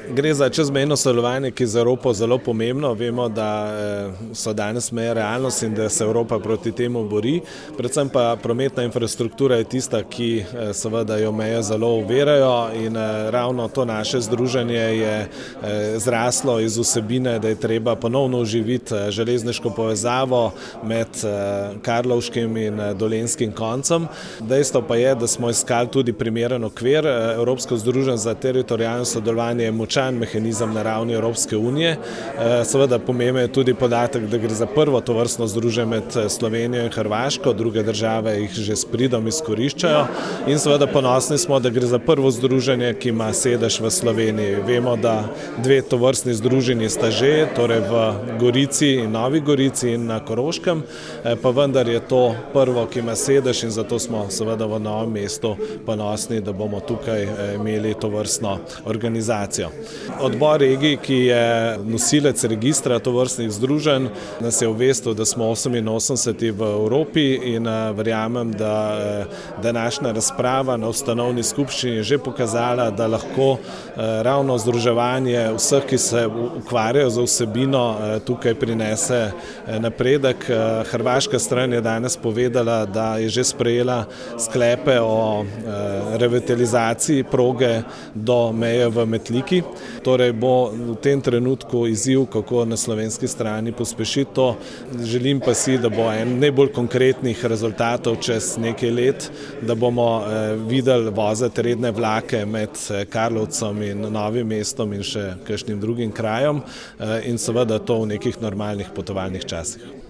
Gre za čezmejno sodelovanje, ki je za Evropo zelo pomembno. Vemo, da so danes meje realnost in da se Evropa proti temu bori. Predvsem pa prometna infrastruktura je tista, ki seveda jo meje zelo ovirajo, in ravno to naše združenje je zraslo iz vsebine, da je treba ponovno oživiti železniško povezavo med Karlovškim in Dolenjskim koncem. Dejstvo pa je, da smo iskali tudi primeren okvir. Evropsko združenje za teritorialno sodelovanje je močan mehanizem na ravni Evropske unije. Seveda pomemben je tudi podatek, da gre za prvo tovrstno združenje med Slovenijo in Hrvaško, druge države jih že s pridom izkoriščajo, in seveda ponosni smo, da gre za prvo združenje, ki ima sedež v Sloveniji. Vemo, da dve tovrstni združenji sta že, torej v Gorici in Novi Gorici in na Koroškem, pa vendar je to prvo, ki ima sedež, in zato smo seveda v Novem mestu ponosni, da bomo tukaj imeli tovrstno organizacijo. Odbor regij, ki je nosilec registra tovrstnih združenj, nas je obvestil, da smo 88. v Evropi, in verjamem, da današnja razprava na ustanovni skupščini je že pokazala, da lahko ravno združevanje vseh, ki se ukvarjajo z vsebino, tukaj prinese napredek. Hrvaška stran je danes povedala, da je že sprejela sklepe o revitalizaciji proge do meje v Metliki. Torej bo v tem trenutku izziv, kako na slovenski strani pospešiti to. Želim pa si, da bo en najbolj konkretnih rezultatov čez nekaj let, da bomo videli voziti redne vlake med Karlovcem in Novim mestom in še kakšnim drugim krajem, in seveda to v nekih normalnih potovalnih časih.